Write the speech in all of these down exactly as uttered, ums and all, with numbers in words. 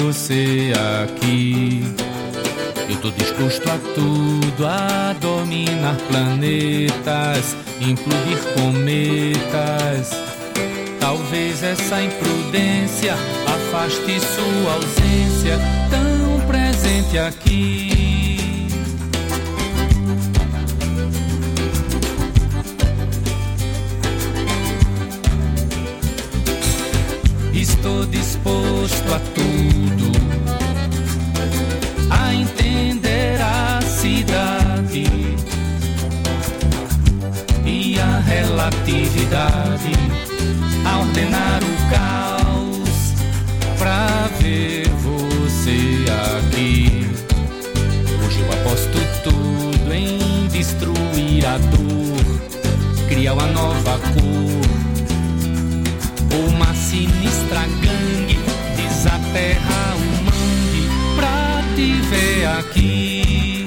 você aqui. Eu tô disposto a tudo, a dominar planetas, implodir cometas. Talvez essa imprudência afaste sua ausência, tão presente aqui. Estou disposto a tudo, a entender a cidade e a relatividade, a ordenar o caos pra ver você aqui. Hoje eu aposto tudo em destruir a dor, criar uma nova cor. Uma sinistra gangue desaterra o mangue pra te ver aqui.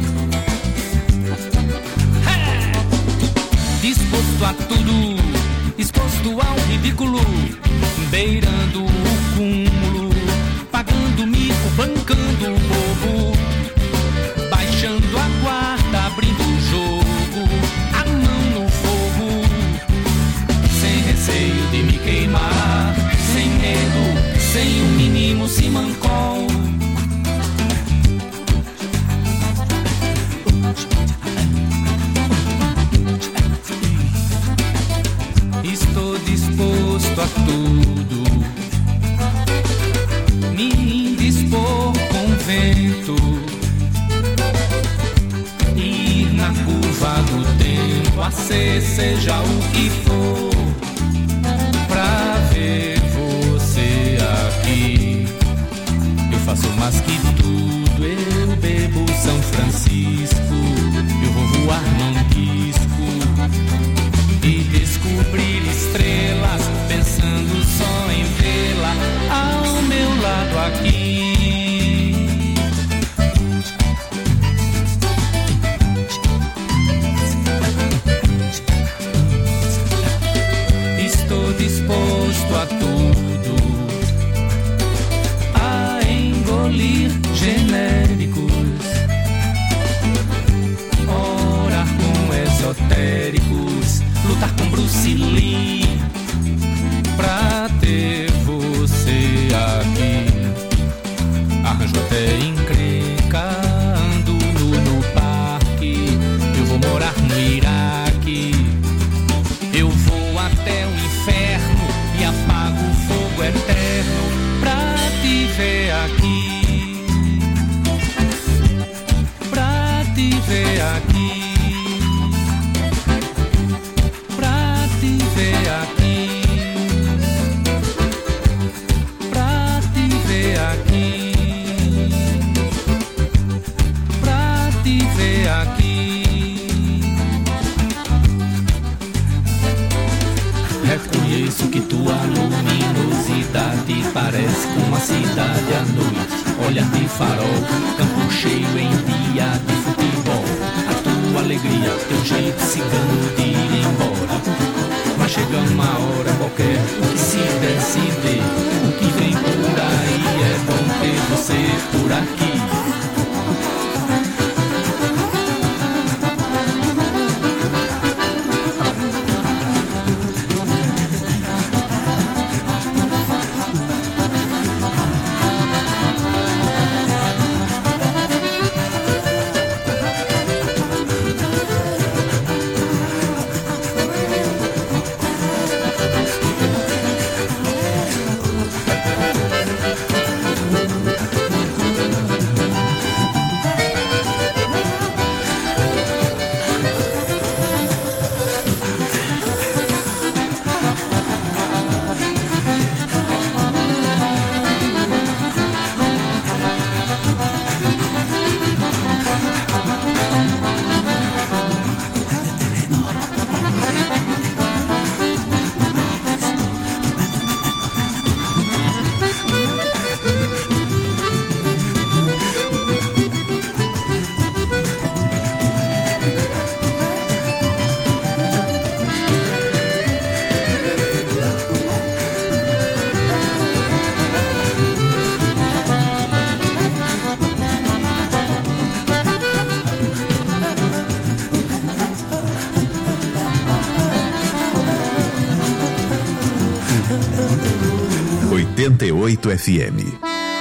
Hey! Disposto a tudo, exposto ao ridículo, beirando o cúmulo, pagando mico, bancando o bobo, baixando a guarda, abrindo o jogo, a mão no fogo, sem receio de me queimar, sem medo, sem o mínimo simancol. Estou disposto a tudo, me indispor com o vento, ir na curva do tempo, a ser seja o que for, pra ver você aqui. Eu faço mais que tudo, eu bebo São Francisco, eu vou voar num disco e descobrir estrelas, pensando só em vê-la ao meu lado aqui. Estou disposto a tudo, a engolir genéricos, orar com esotéricos, lutar com Bruce Lee pra ter você aqui. Arranjo até encrenca, ando nu no parque, eu vou morar no Iraque, eu vou até o inferno e apago o fogo eterno pra te ver aqui, pra te ver aqui, pra te ver aqui, pra te ver aqui, pra te ver aqui. Reconheço que tua luminosidade parece com uma cidade à noite, olhar de farol, campo cheio em dia de futebol. A tua alegria, teu jeito cigano de ir embora. Mas chega uma hora qualquer, o que se decide, o que vem por aí é bom ter você por aqui. noventa e oito F M.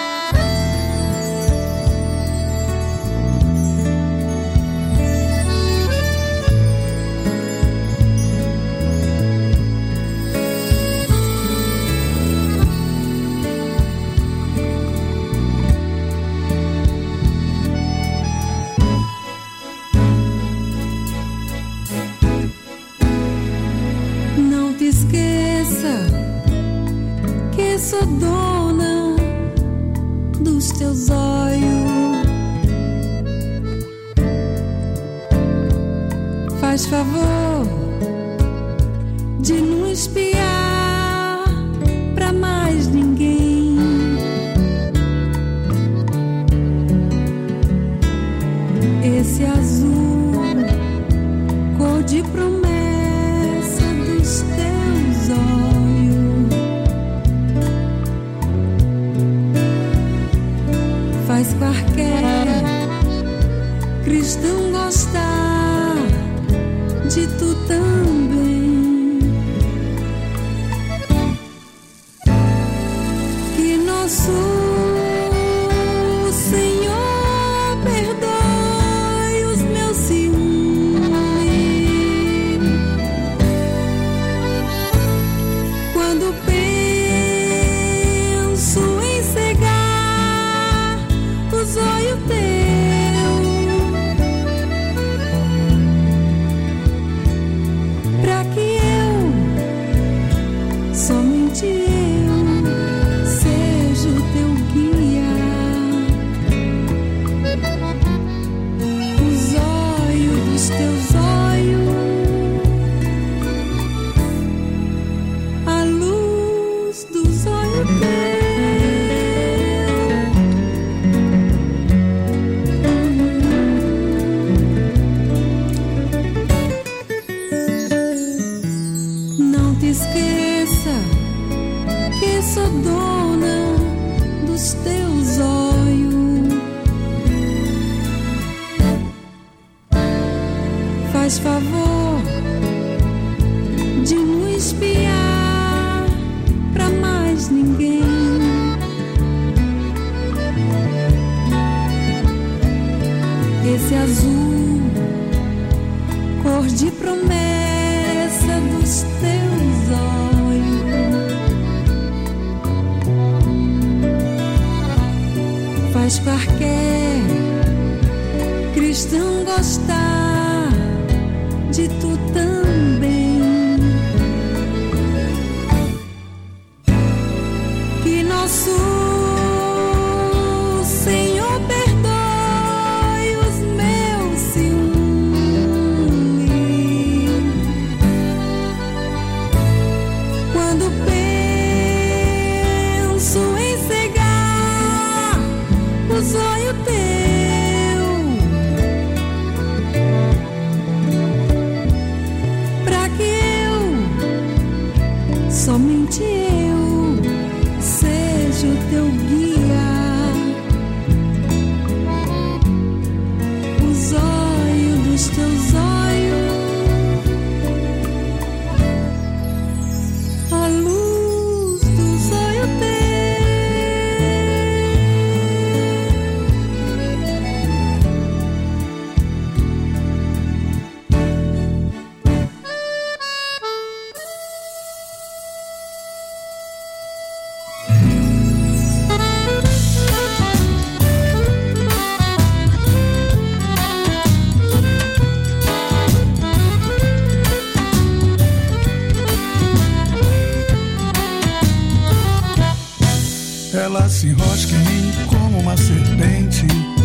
Ela se enrosca em mim como uma serpente.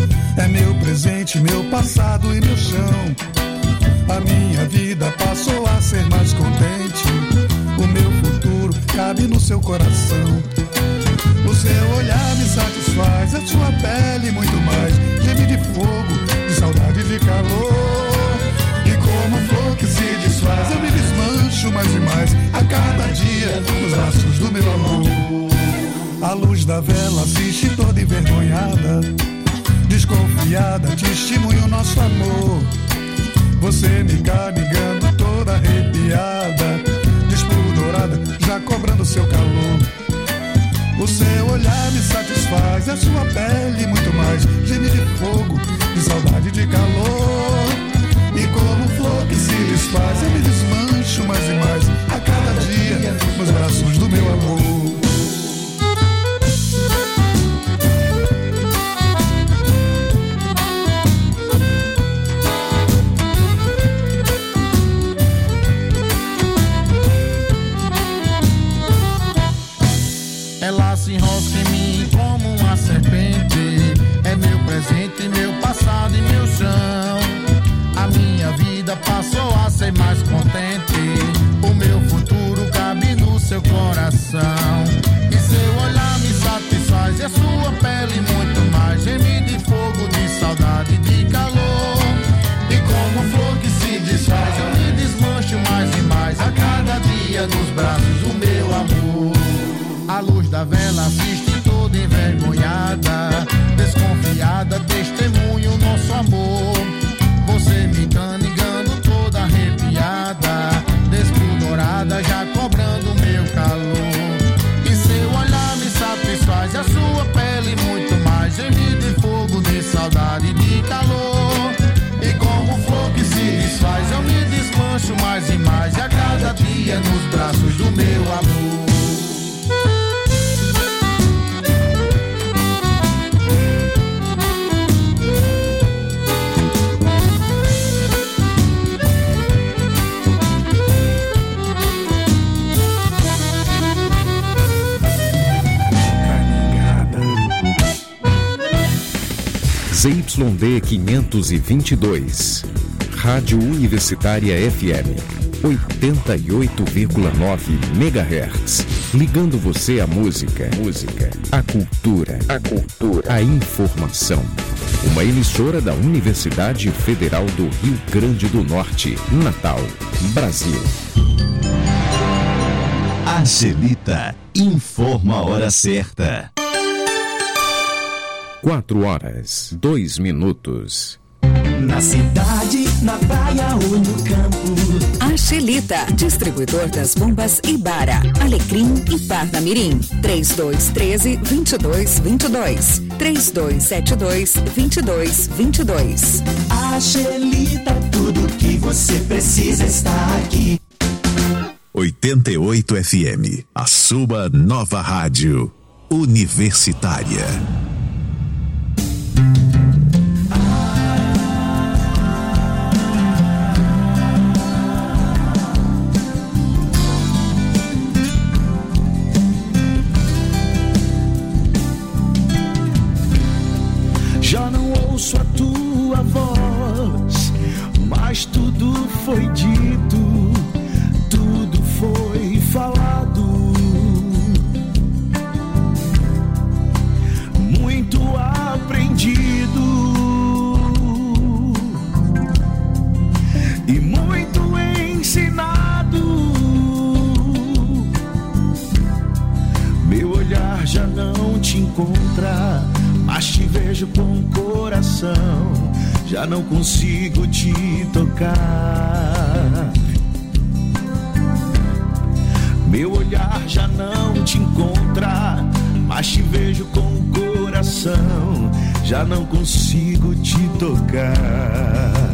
É meu presente, meu passado e meu chão. A minha vida passou a ser mais contente. O meu futuro cabe no seu coração. O seu olhar me satisfaz, a sua pele muito mais. Geme de fogo, de saudade e de calor. E como flor que se desfaz, eu me desmancho mais e mais a cada dia nos braços do meu amor. A luz da vela assiste toda envergonhada, desconfiada, testemunha o nosso amor. Você me carregando toda arrepiada, despudorada, já cobrando seu calor. O seu olhar me satisfaz, a sua pele muito mais. Geme de fogo, de saudade, de calor. E como flor que se desfaz, eu me desmancho mais e mais a cada dia nos braços do meu amor. Ela se enrosca em mim como uma serpente. É meu presente, meu passado e meu chão. A minha vida passou a ser mais contente. O meu futuro cabe no seu coração. E seu olhar me satisfaz, e a sua pele muito mais. Geme de fogo, de saudade, de calor. E como flor que se desfaz, eu me desmancho mais e mais a cada dia nos braços do meu amor. A luz da vela assiste toda envergonhada, desconfiada, testemunho nosso amor. Você me engana, engano toda arrepiada, despudorada, já cobrando meu calor. E seu olhar me satisfaz, a sua pele muito mais. Geme de fogo, de saudade, de calor. E como flor que se desfaz, eu me desmancho mais e mais a cada dia nos braços do meu amor. Z Y D quinhentos e vinte e dois, Rádio Universitária F M, oitenta e oito vírgula nove megahertz, ligando você à música, música, à cultura, a cultura, a informação. Uma emissora da Universidade Federal do Rio Grande do Norte, Natal, Brasil. Angelita informa a hora certa. Quatro horas, dois minutos. Na cidade, na praia ou no campo. Angelita, distribuidor das bombas Ibara, Alecrim e Parnamirim. três dois um três, dois dois dois dois. três dois sete dois, dois dois dois dois. Angelita, tudo que você precisa está aqui. oitenta e oito F M, a sua nova rádio universitária. Já não ouço a tua voz, mas tudo foi dito, tudo foi falado. Muito aprendido e muito ensinado. Meu olhar já não te encontra, mas te vejo com o coração. Já não consigo te tocar. Meu olhar já não te encontra, mas te vejo com o coração. Já não consigo te tocar.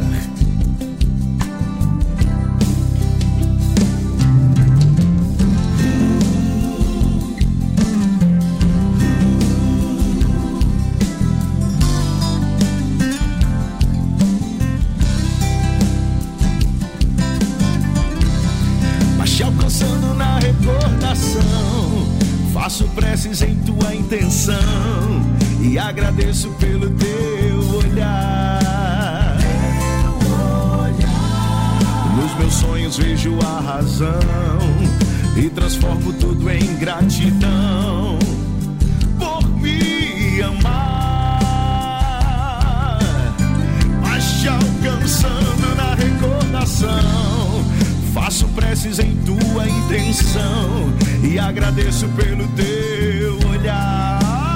Faço preces em tua intenção e agradeço pelo teu olhar. Nos meus sonhos vejo a razão e transformo tudo em gratidão por me amar. Mas te alcançando na recordação, faço preces em tua intenção e agradeço pelo teu olhar.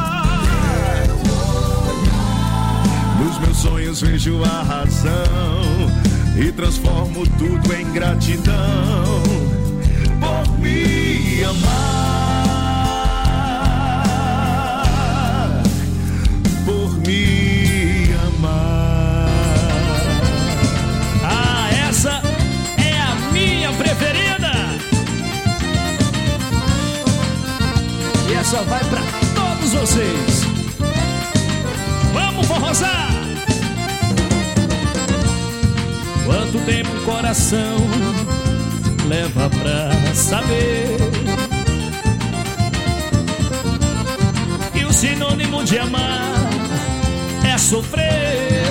Nos meus sonhos vejo a razão e transformo tudo em gratidão por me amar. coração leva pra saber que o sinônimo de amar é sofrer.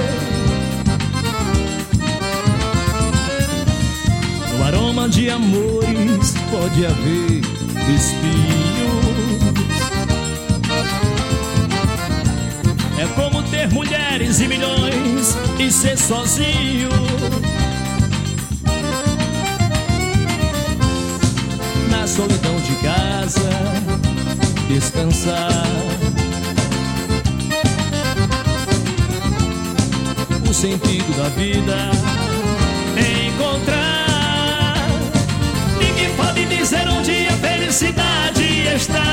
No aroma de amores pode haver espinhos. É como ter mulheres e milhões e ser sozinho. Na solidão de casa, descansar. O sentido da vida encontrar. Ninguém pode dizer onde a felicidade está.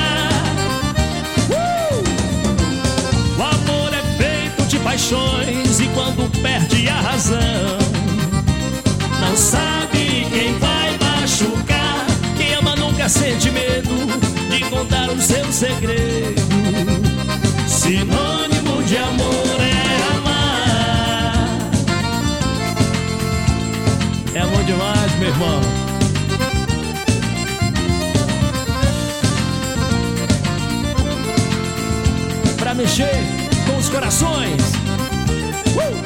Uh! O amor é feito de paixões e quando perde a razão, não sabe quem vai machucar. Quem ama nunca sente medo de contar o seu segredo. Sinônimo de amor é amar. É amor demais, meu irmão. Pra mexer com os corações. Uh!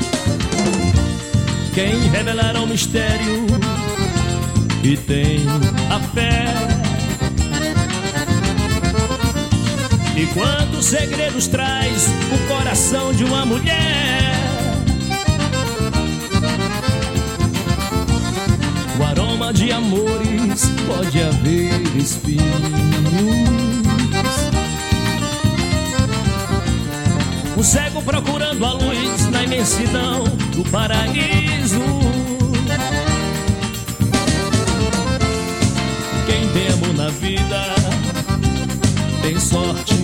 Quem revelará o mistério e tem a fé. E quantos segredos traz o coração de uma mulher. O aroma de amores pode haver espinhos. Um cego procurando a luz na imensidão do paraíso. Quem tem amor na vida tem sorte.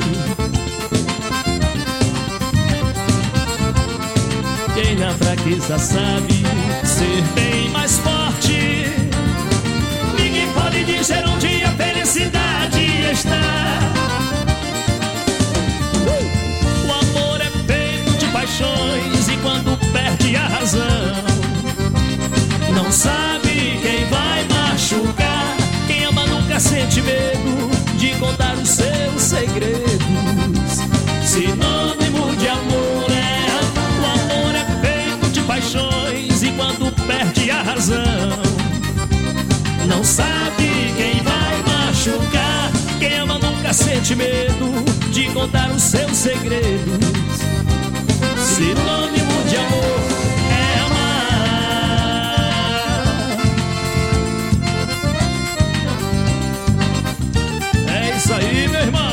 Quem na fraqueza sabe ser bem mais forte. Ninguém pode dizer onde a felicidade está. Uh! O amor é feito de paixões e quando perde a razão, não sabe quem vai machucar. Quem ama nunca sente medo de contar os seus segredos. Sinônimo de amor é amar. O amor é feito de paixões e quando perde a razão, não sabe quem vai machucar. Quem ama nunca sente medo de contar os seus segredos. Sinônimo de amor é amar. É isso aí, meu irmão.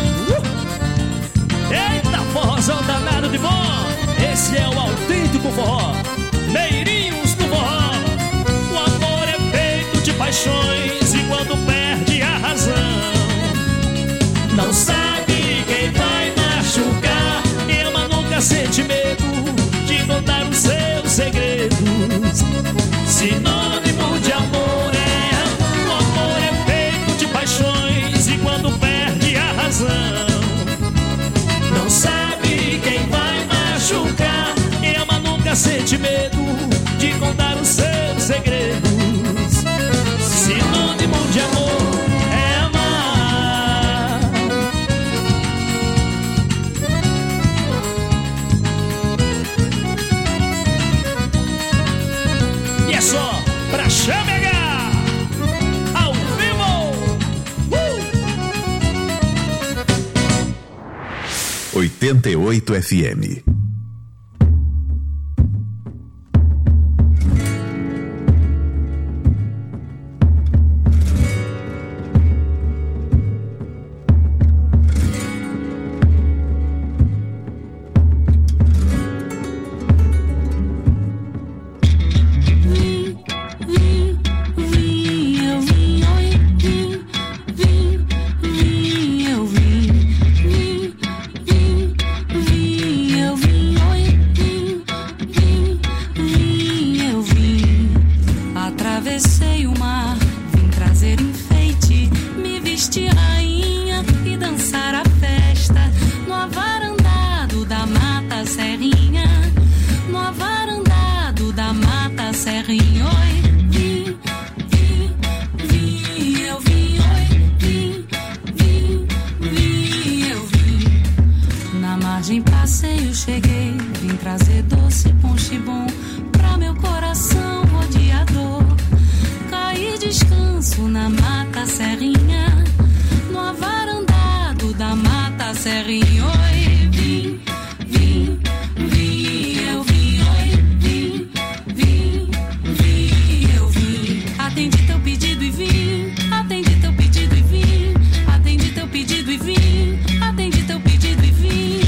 Uh! Eita, forrozão danado de bom. Esse é o autêntico forró, Neirinhos do forró. O amor é feito de paixões e quando perde a razão, não sabe quem vai machucar. Quem ama nunca sente medo de contar os seus segredos. Sinônimo de amor é amor. O amor é feito de paixões e quando perde a razão, não sabe quem vai machucar. Quem ama nunca sente medo de contar os seus segredos. Sinônimo de amor é amar. E é só pra chamegar ao vivo. Uh! oitenta e oito F M. Eu vi margem passeio cheguei, vim trazer doce ponche bom pra meu coração rodeador. Caí descanso na mata serrinha, no avarandado da mata serrinha. Oi, vim, vim, vim, eu vim, oi, vim, vim, vim, eu vim. Atendi teu pedido e vim, atendi teu pedido e vim, atendi teu pedido e vim, atendi teu pedido e vim.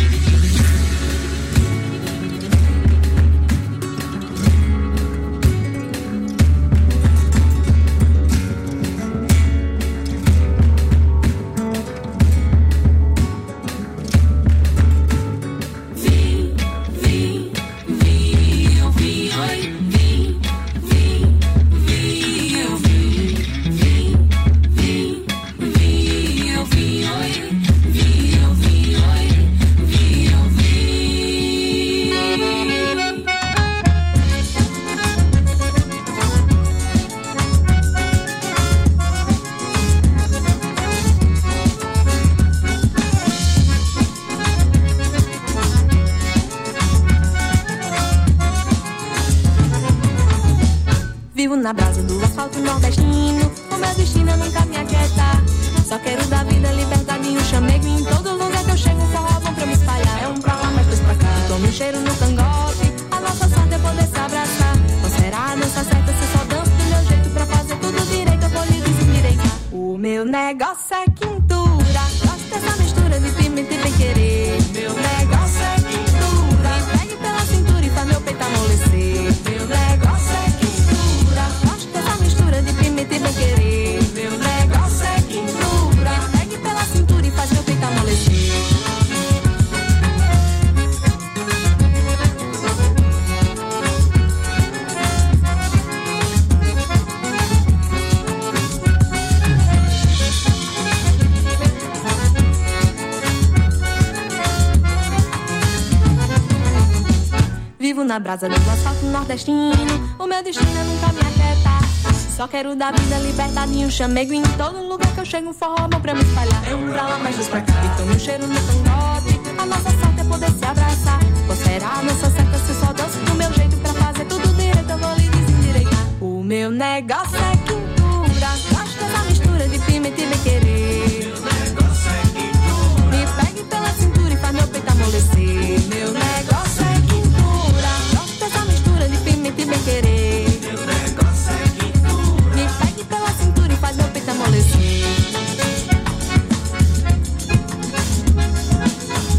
Na brasa do asfalto nordestino, o meu destino é nunca me aquietar. Só quero da vida liberdade e um chamego. Em todo lugar que eu chego, um forró bom pra me espalhar. É um pra lá, mais dois pra cá. E tome um cheiro no cangote, a nossa sorte é poder se abraçar. Não será a dança certa se só danço do meu jeito. Pra fazer tudo direito, eu vou lhe desendireitar. O meu negócio é quintura, gosto dessa mistura de pimenta e bem querer. Meu negócio é quintura, me pegue pela cintura e faz meu peito amolecer. Meu negócio é quintura, gosto dessa mistura de pimenta e bem querer. Meu negócio é quintura, me pegue pela cintura e faz meu peito amolecer. Vivo na brasa do asfalto nordestino, o meu destino é nunca me aquietar. Só quero da vida liberdade e um chamego. Em todo lugar que eu chego, um forró bom pra me espalhar. É um pra lá, mais dois pra cá. E tome um cheiro no cangote, a nossa sorte é poder se abraçar. Qual será a nossa certa se só danço do meu jeito. Pra fazer tudo direito, eu vou lhe desendireitar. O meu negócio é quintura, gosto dessa mistura de pimenta e bem querer. Meu negócio é quintura, me pegue pela cintura e faz meu peito amolecer. Meu negócio é quintura, gosto dessa mistura de pimenta e bem querer. Meu negócio é quintura, me pegue pela cintura e faz meu peito amolecer.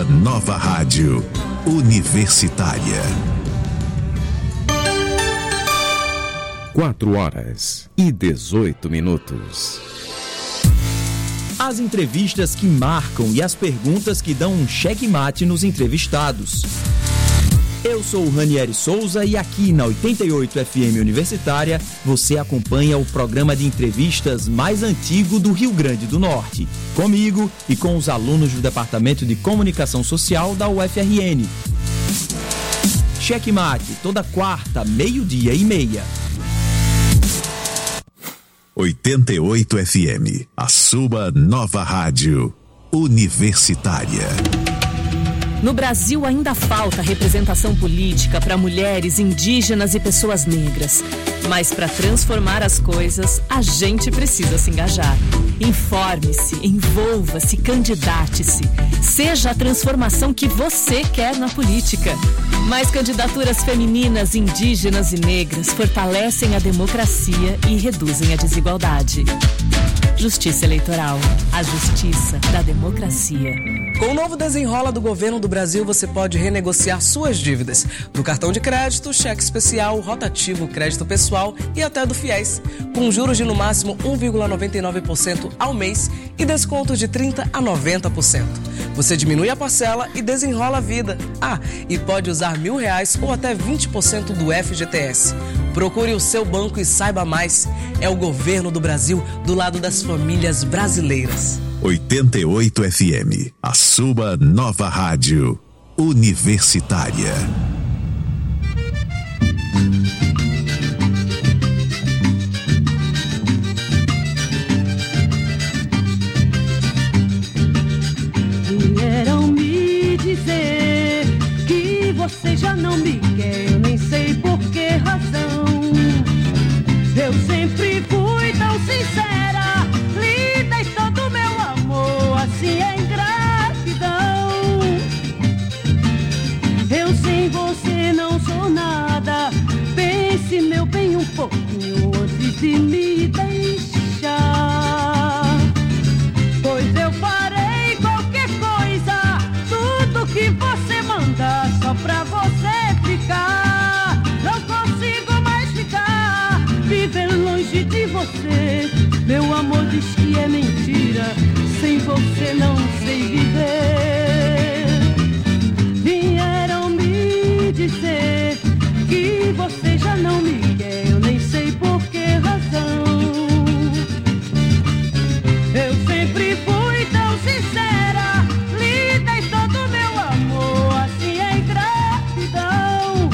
sua nova rádio universitária. Quatro horas e dezoito minutos. As entrevistas que marcam e as perguntas que dão um checkmate nos entrevistados. Eu sou o Ranieri Souza e aqui na oitenta e oito F M Universitária você acompanha o programa de entrevistas mais antigo do Rio Grande do Norte, comigo e com os alunos do Departamento de Comunicação Social da U F R N. Checkmate, toda quarta, meio-dia e meia. oitenta e oito F M, a sua nova rádio universitária. No Brasil ainda falta representação política para mulheres, indígenas e pessoas negras. Mas para transformar as coisas, a gente precisa se engajar. Informe-se, envolva-se, candidate-se. Seja a transformação que você quer na política. Mais candidaturas femininas, indígenas e negras fortalecem a democracia e reduzem a desigualdade. Justiça Eleitoral, a justiça da democracia. Com o novo Desenrola do Governo do Brasil, você pode renegociar suas dívidas do cartão de crédito, cheque especial, rotativo, crédito pessoal e até do FIES, com juros de no máximo um vírgula noventa e nove por cento ao mês e descontos de trinta por cento a noventa por cento. Você diminui a parcela e desenrola a vida. Ah, e pode usar mil reais ou até vinte por cento do F G T S. Procure o seu banco e saiba mais. É o governo do Brasil do lado das famílias brasileiras. oitenta e oito F M, a sua nova rádio universitária. Vieram me dizer que você já não me quer, eu nem sei por que razão. Eu sempre fui tão sincera, lhe dei todo o meu amor, assim é ingratidão. Eu sem você não sou nada, pense meu bem um pouquinho antes de me deixar. Pois eu farei qualquer coisa, tudo que você mandar, só pra você ficar. Não consigo mais ficar, viver longe de você. Meu amor diz que é mentira, sem você não sei viver. Vieram me dizer que você já não me quer, eu nem sei por que razão. Eu sempre fui tão sincera, lhe dei todo o meu amor, assim é ingratidão.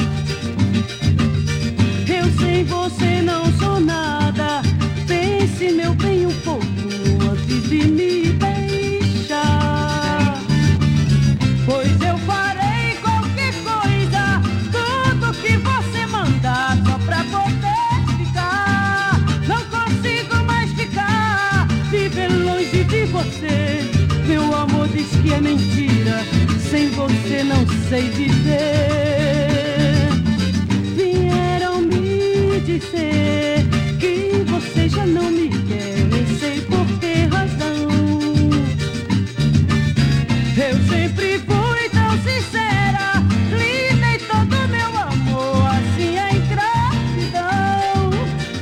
Eu sem você não sou nada, pense meu bem um pouquinho antes de me deixar. Pois eu farei qualquer coisa, tudo que você mandar, só pra poder ficar. Não consigo mais ficar, viver longe de você. Meu amor diz que é mentira, sem você não sei viver. Vieram me dizer que você já não me quer, nem sei por que razão. Eu sempre fui tão sincera, lhe dei todo o meu amor, assim é ingratidão.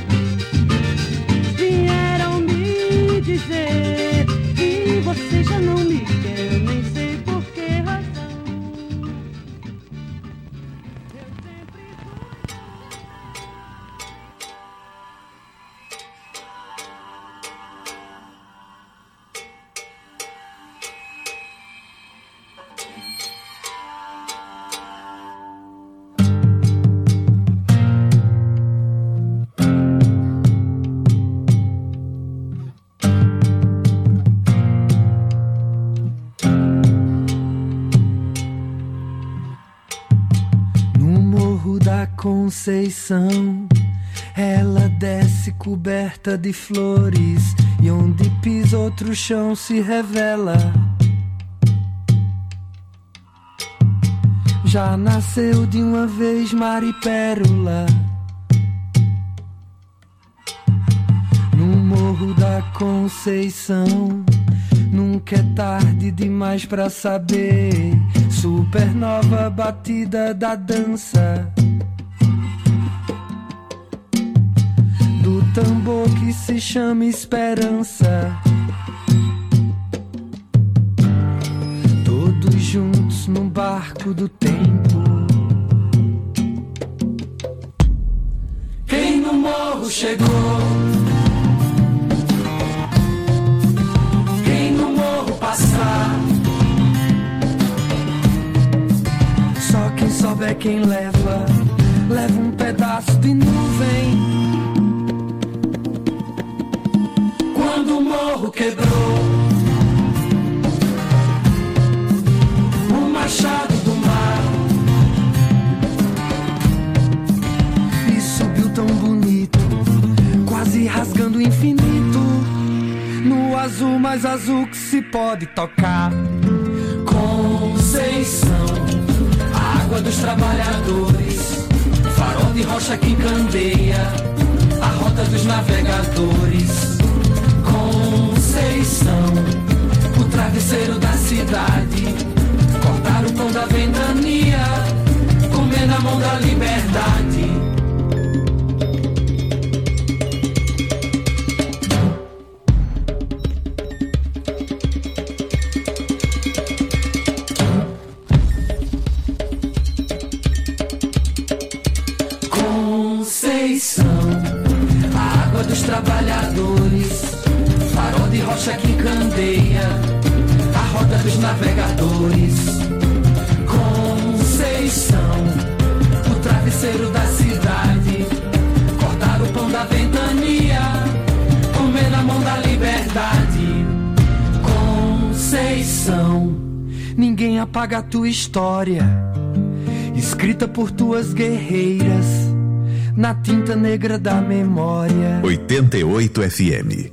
Vieram me dizer que você já não me quer, nem sei por que razão. Conceição, ela desce coberta de flores e onde pisa outro chão se revela. Já nasceu de uma vez Maripérola. No Morro da Conceição, num nunca é tarde demais pra saber. Supernova batida da dança do tambor que se chama esperança. Todos juntos num barco do tempo. Quem no morro chegou? Quem no morro passar? Só quem souber quem leva, leva um pedaço de nuvem. Quando o morro quebrou, o machado do mar, e subiu tão bonito, quase rasgando o infinito, no azul mais azul que se pode tocar. Conceição, a água dos trabalhadores, farol de rocha que encandeia a rota dos navegadores. Conceição, o travesseiro da cidade, cortar o pão da ventania, comer na mão da liberdade. Conceição, a água dos trabalhadores, farol de rocha que encandeia a roda dos navegadores. Conceição, o travesseiro da cidade, cortar o pão da ventania, comer na mão da liberdade. Conceição, ninguém apaga a tua história, escrita por tuas guerreiras na tinta negra da memória. oitenta e oito F M.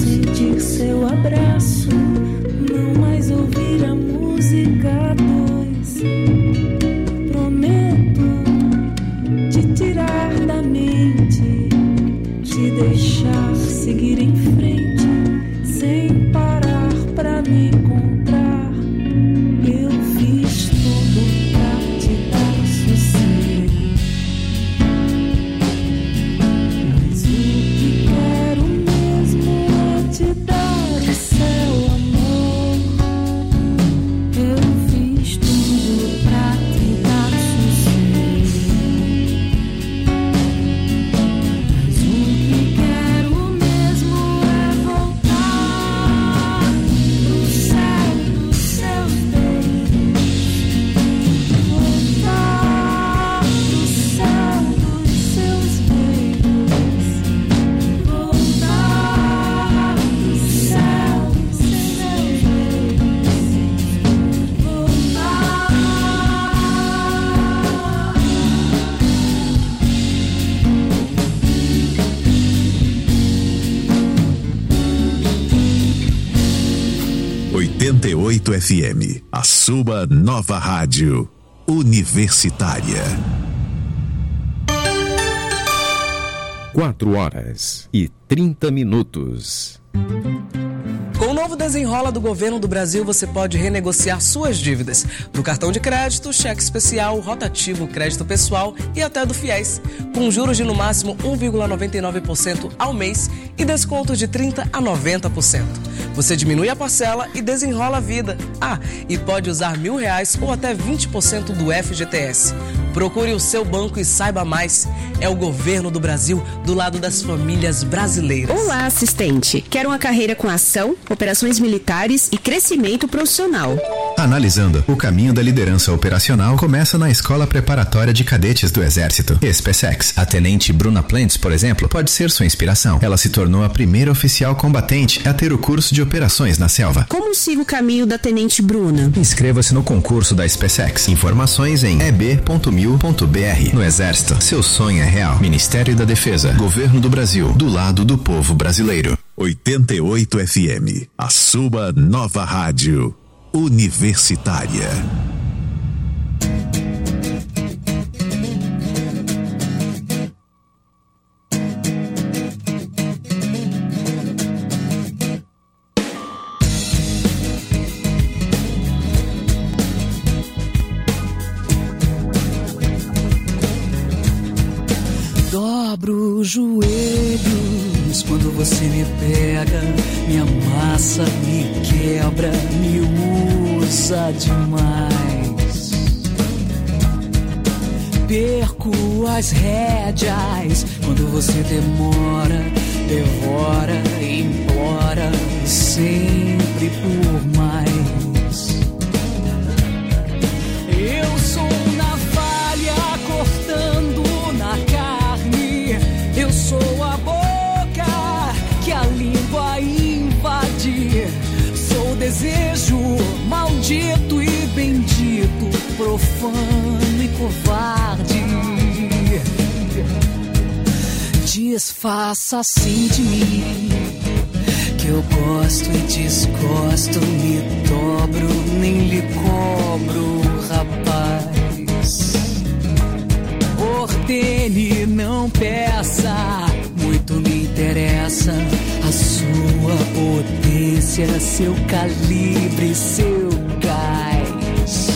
sentir seu abraço, não mais ouvir a música dois. Prometo te tirar da mente, te deixar seguir em frente, sem parar pra me encontrar. Eu fiz tudo pra te dar sossego, mas o que quero mesmo é te dar o céu, amor. Eu fiz tudo pra te dar sossego, mas o que quero mesmo é voltar pro céu dos seus beijos, voltar pro céu dos seus beijos, voltar pro céu dos seus beijos, voltar. oitenta e oito F M, a sua nova rádio universitária. Quatro horas e trinta minutos. Com o novo Desenrola do Governo do Brasil, você pode renegociar suas dívidas do cartão de crédito, cheque especial, rotativo, crédito pessoal e até do FIES, com juros de no máximo um vírgula noventa e nove por cento ao mês e descontos de trinta por cento a noventa por cento. Você diminui a parcela e desenrola a vida. Ah, e pode usar mil reais ou até vinte por cento do F G T S. Procure o seu banco e saiba mais. É o Governo do Brasil do lado das famílias brasileiras. Olá, assistente. Quer uma carreira com ação, operações militares e crescimento profissional? Analisando, o caminho da liderança operacional começa na Escola Preparatória de Cadetes do Exército, SpaceX. A tenente Bruna Plentes, por exemplo, pode ser sua inspiração. Ela se tornou a primeira oficial combatente a ter o curso de operações na selva. Como sigo o caminho da tenente Bruna? Inscreva-se no concurso da SpaceX. Informações em e b ponto mil ponto b r. No Exército, seu sonho é real. Ministério da Defesa, Governo do Brasil, do lado do povo brasileiro. oitenta e oito F M, a sua nova rádio universitária. Dobro os joelhos quando você me pega, me amassa, me quebra, me usa demais. Perco as rédeas quando você demora, devora, implora, sempre por mais. Eu sou navalha cortando na carne, eu sou a boca que a língua invade. Sou o desejo maldito e bendito, profano e covarde. Desfaça assim de mim, que eu gosto e desgosto, me dobro, nem lhe cobro, rapaz. Ordene, não peça, muito me interessa a sua potência, seu calibre, seu gás.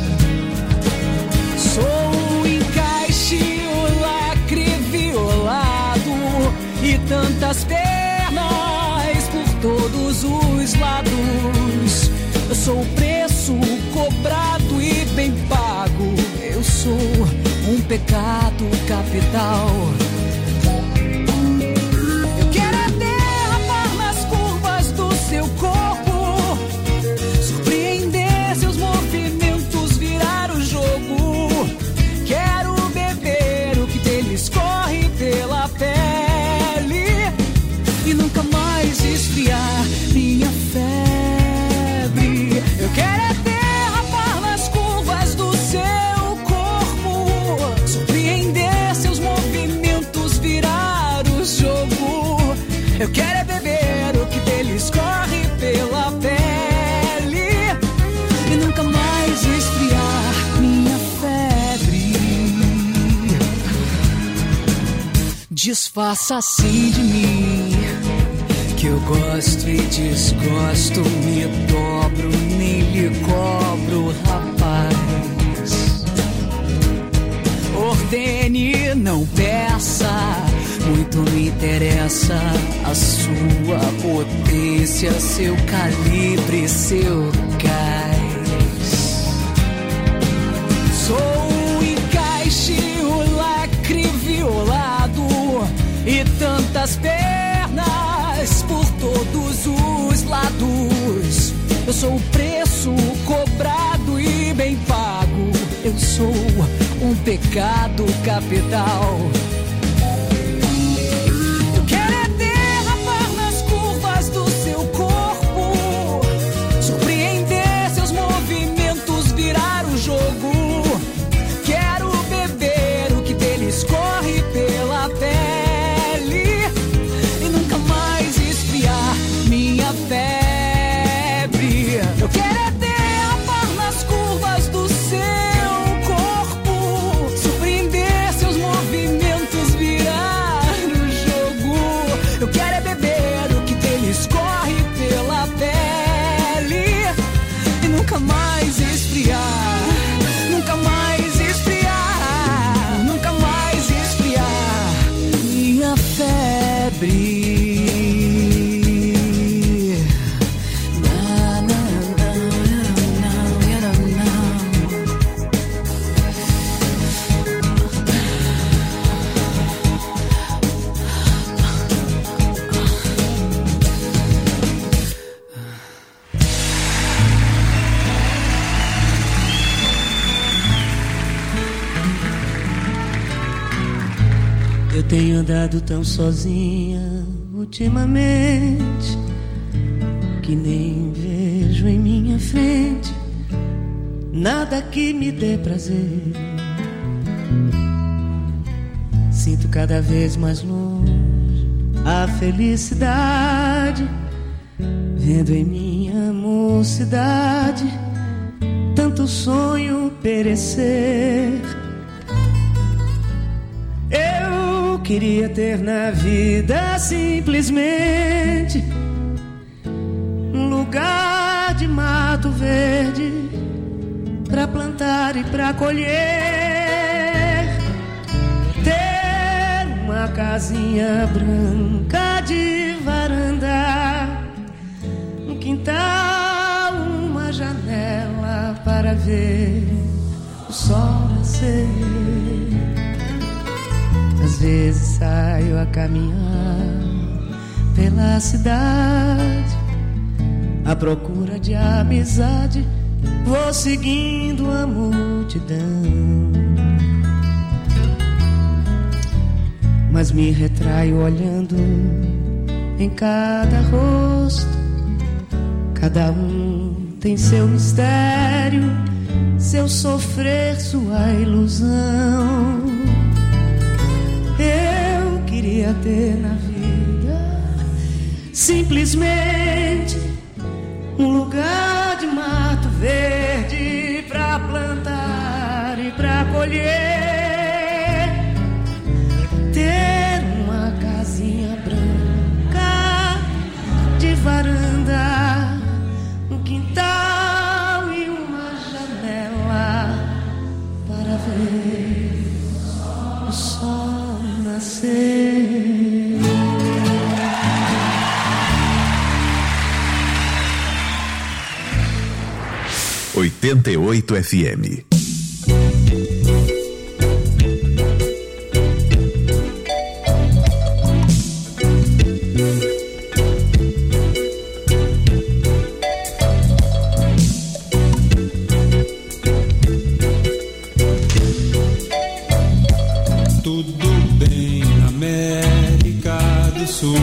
Sou o encaixe, o lacre violado e tantas pernas por todos os lados. Eu sou o preço cobrado e bem pago. Eu sou um pecado capital. Eu quero é derrapar nas curvas do seu corpo, surpreender seus movimentos, virar o jogo. Quero beber o que deles corre pela pele e nunca mais esfriar minha febre. Eu quero é derrapar nas curvas do seu corpo, surpreender seus movimentos, disfarça assim de mim, que eu gosto e desgosto, me dobro, nem lhe cobro, rapaz. Ordene, não peça, muito me interessa a sua potência, seu calibre, seu gás. Sou um encaixe, o lacre violado e tantas pernas por todos os lados. Eu sou o preço cobrado e bem pago. Eu sou um pecado capital. Eu quero é derrapar nas curvas do seu corpo, surpreender seus movimentos, virar o jogo. Quero beber o que dele escorre pela pele e nunca mais esfriar minha febre. Eu quero é derrapar nas curvas do seu corpo, surpreender seus movimentos, virar o jogo. Eu quero é beber o que dele escorre pela pele e nunca mais esfriar, nunca mais esfriar, nunca mais esfriar minha febre. Eu tenho andado tão sozinha ultimamente que nem vejo em minha frente nada que me dê prazer. Sinto cada vez mais longe a felicidade, vendo em minha mocidade tanto sonho perecer. Eu queria ter na vida simplesmente um lugar de mato verde pra plantar e pra colher, ter uma casinha branca de varanda, um quintal, uma janela para ver o sol nascer. Às vezes saio a caminhar pela cidade à procura de amizade, vou seguindo a multidão, mas me retraio olhando em cada rosto. Cada um tem seu mistério, seu sofrer, sua ilusão. Eu queria ter na vida simplesmente um lugar de mato verde pra plantar e pra colher, ter uma casinha branca de varanda, um quintal e uma janela para ver o sol nascer. oitenta e oito F M. Tudo bem na América do Sul,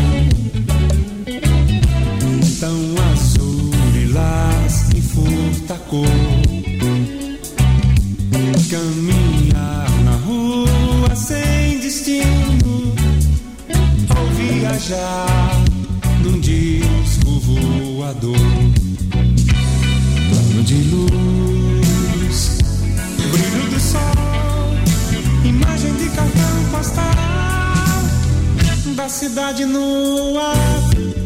tão azul, lilás e furta cor. Caminhar na rua sem destino, ou viajar num disco voador. Plano de luz, brilho do sol, imagem de cartão postal, cidade no ar.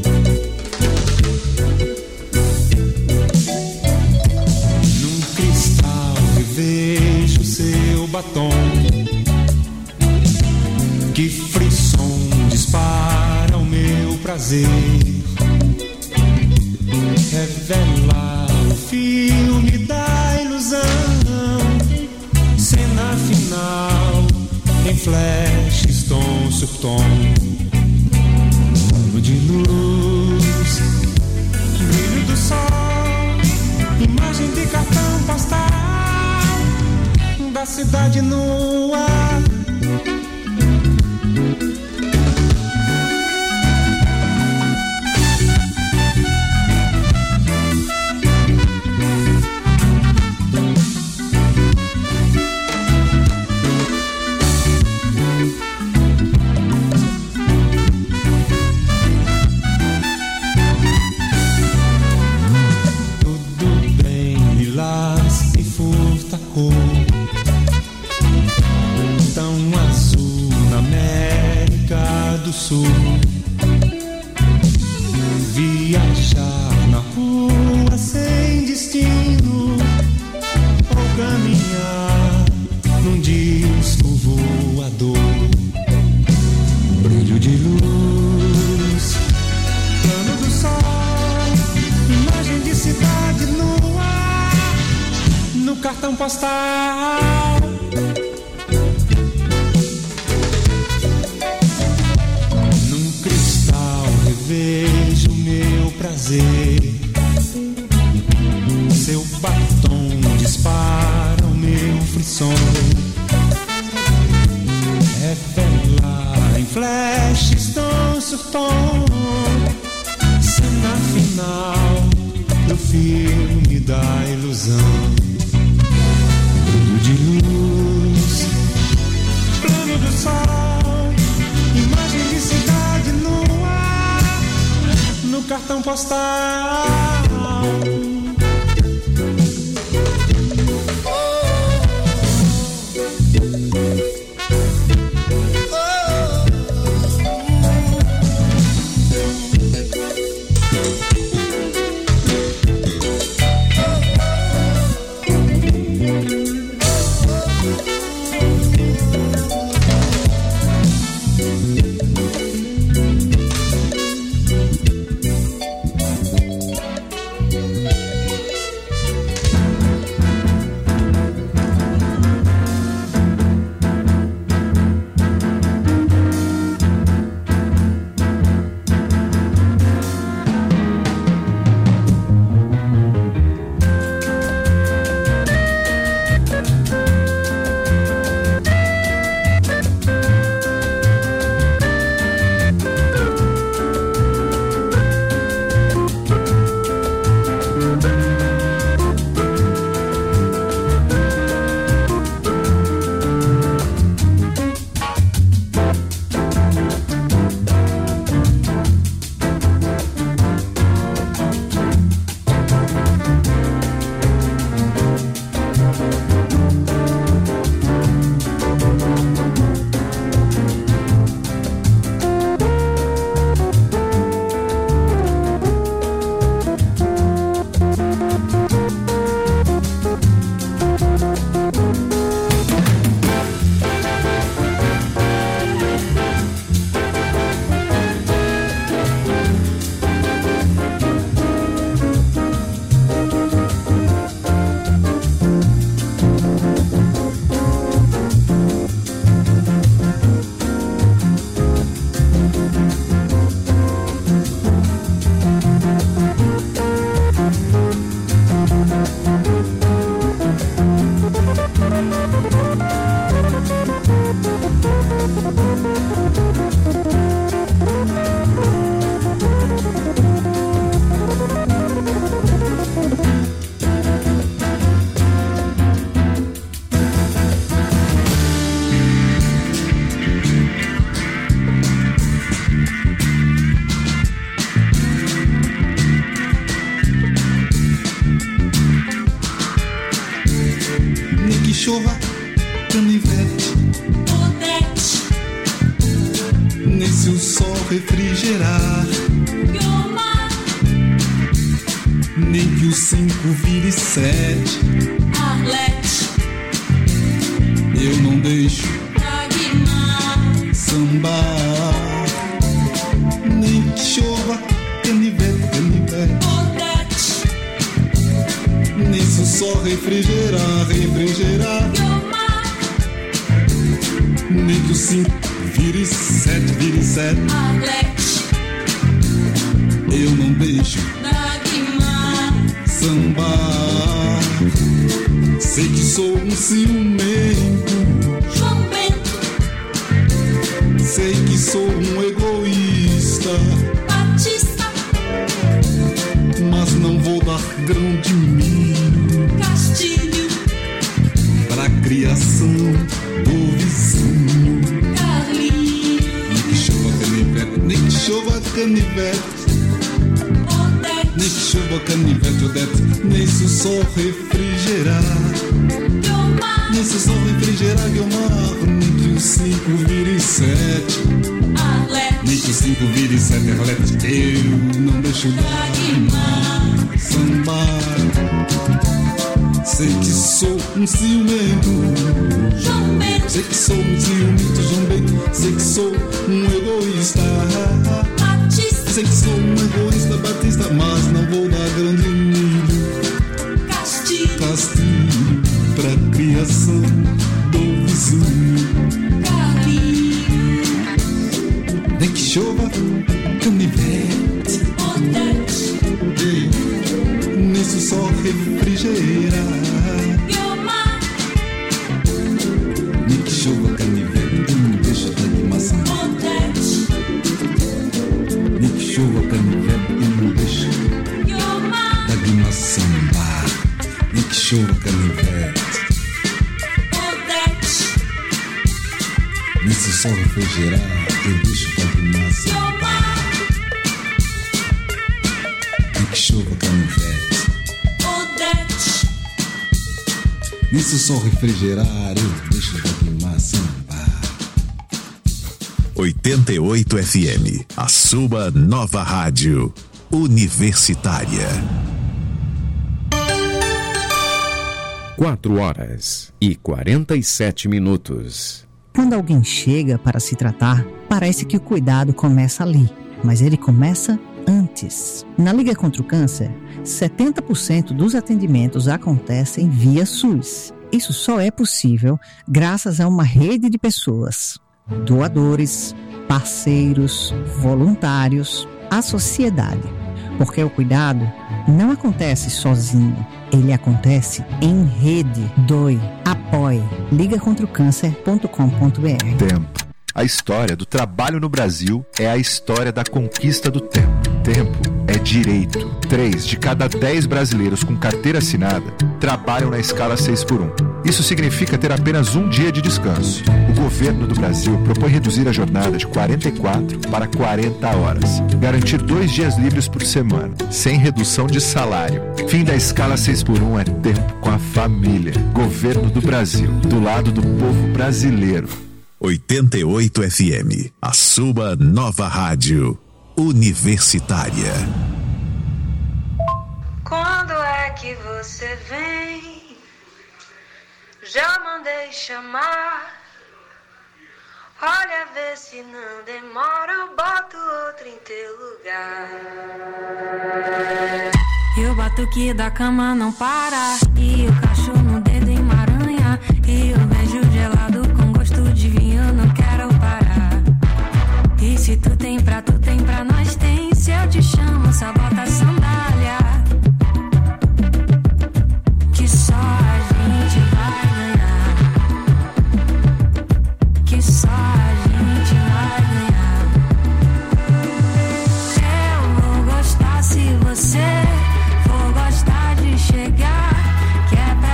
Num cristal revejo seu batom, que frisson dispara o meu prazer, revela o filme da ilusão, cena final em flashes, tom sur tom, de luz, brilho do sol, imagem de cartão postal da cidade no ar. Viajar na rua sem destino, ou caminhar num disco voador, brilho de luz, plano do sol, imagem de cidade no ar, no cartão postal. Vejo meu prazer, seu batom dispara o meu frisson, revela em flashes tom sur tom, cena final do filme da ilusão, brilho de luz, plano do sol, imagem de cidade no ar, no cartão postal. cinco vire sete. Arlete, eu não deixo Dagmar, sambar. Nem que chova, canivete, canivete. Odete, Nisso só refrigerar, refrigerar. Guiomar, Nem que o cinco vire sete, vire sete. Arlete, eu não deixo Dagmar, sambar. Sei que sou um ciumento, João Bento, sei que sou um egoísta, Batista, mas não vou dar grão de milho Castilho, pra criação do vizinho. Carlinhos, Nem que chova canivete, nem que chova canivete. Nem que chova canivete, Odete. Nem se o sol refrigerar, Guiomar, nem se o sol refrigerar, Guiomar. Nem que o cinco vire sete, Arlete, nem que o cinco vire sete, Arlete. Eu não deixo Dagmar, sambar. Sei que sou um ciumento, João Bento, sei que sou um ciumento, João Bento. Sei que sou um egoísta, Batista, sei que sou um egoísta, Batista, mas não vou dar grande milho, Castilho, castigo pra criação do vizinho. Carlinhos, Nem que chova canivete, Odete, ei, nisso só refrigerar. Guiomar, Nem que chova canivete, eu não deixo de maçã. Odete, Nem que chova canivete, eu não deixo Guiomar, da Guima sambar. Nem que chova canivete, Odete, nisso só refrigerar, eu deixo da Guima sambar. Guiomar, Nem que chova canivete, Odete, nisso só refrigerar, eu deixo da Guima sambar. oitenta e oito F M, a sua nova rádio universitária. Quatro horas e quarenta e sete minutos. Quando alguém chega para se tratar, parece que o cuidado começa ali, mas ele começa antes. Na Liga contra o Câncer, setenta por cento dos atendimentos acontecem via SUS. Isso só é possível graças a uma rede de pessoas, doadores, parceiros, voluntários, a sociedade. Porque o cuidado não acontece sozinho, ele acontece em rede. Doe, apoie. liga contra o câncer ponto com ponto b r. Tempo. A história do trabalho no Brasil é a história da conquista do tempo. Tempo é direito. Três de cada dez brasileiros com carteira assinada trabalham na escala seis por um. Isso significa ter apenas um dia de descanso. O governo do Brasil propõe reduzir a jornada de quarenta e quatro para quarenta horas. Garantir dois dias livres por semana, sem redução de salário. Fim da escala seis por um é tempo com a família. Governo do Brasil, do lado do povo brasileiro. oitenta e oito F M, a sua nova rádio universitária. Quando é que você vem? Já mandei chamar. Olha, vê se não demora, eu boto outro em teu lugar. E o batuque da cama não para, e o cachorro no dedo emaranha, e o beijo gelado com gosto de vinho, não quero parar. E se tu tem pra tu tem pra nós tem, se eu te chamo só bota a sandália, que só a gente vai ganhar, que só a gente vai ganhar. Eu vou gostar se você for gostar de chegar, que é pra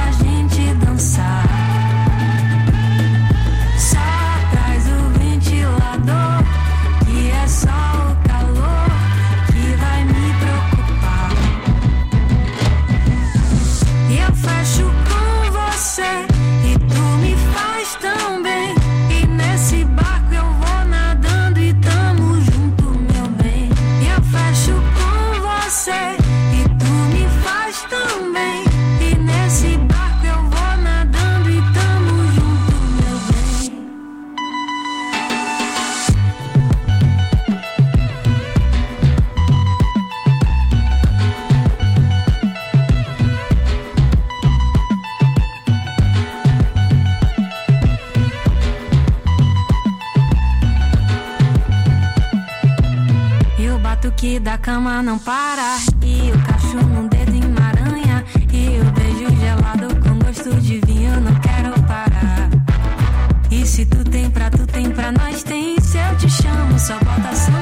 cama não para. E o cachorro num dedo emaranha. E o beijo gelado com gosto de vinho, não quero parar. E se tu tem pra tu tem pra nós tem. Se eu te chamo, só bota sua